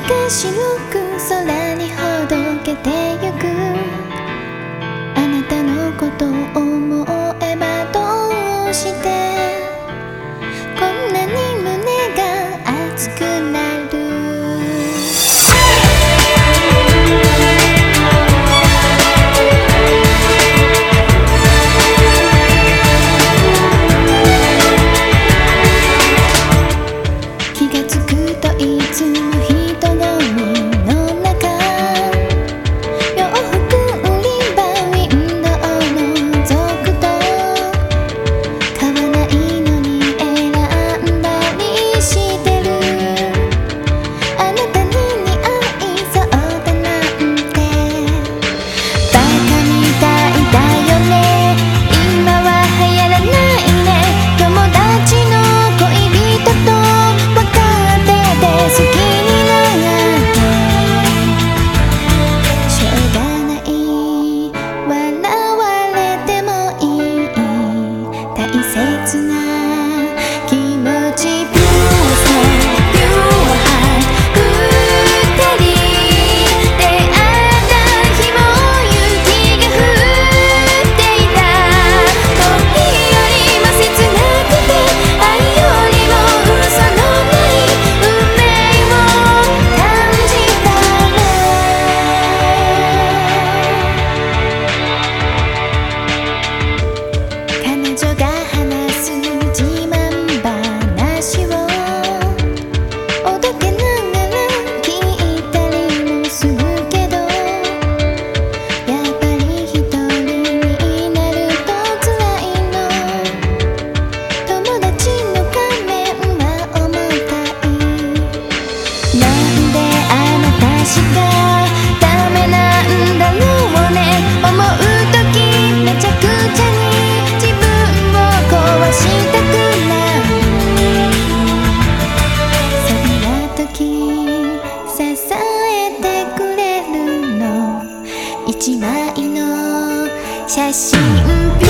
が白く空にほどけてゆく。あなたのことを思えばどうしてこんなに胸が熱くなる。気がつくといつも人混みの中、洋服売り場ウィンドウを覗くと、買わないのに選んだりしてる。あなたに似合いそうだなんてバカみたいだよね。今は流行らないね。友達の恋人と分かってて好きになってしょうがない。笑われてもいい大切な気持ち。Pure soul, pure heart 二人出会った日も雪が降っていた。恋よりも切なくて愛よりも嘘のない運命を感じたら、彼女が話す自慢話をおどけながら聞いたりもするけど、やっぱり一人になると辛いの。友達の仮面は重たい。なんであなたしかダメなんだろうね。思うときめちゃくちゃに自分を壊したくなる。そんなとき支えてくれるの一枚の写真。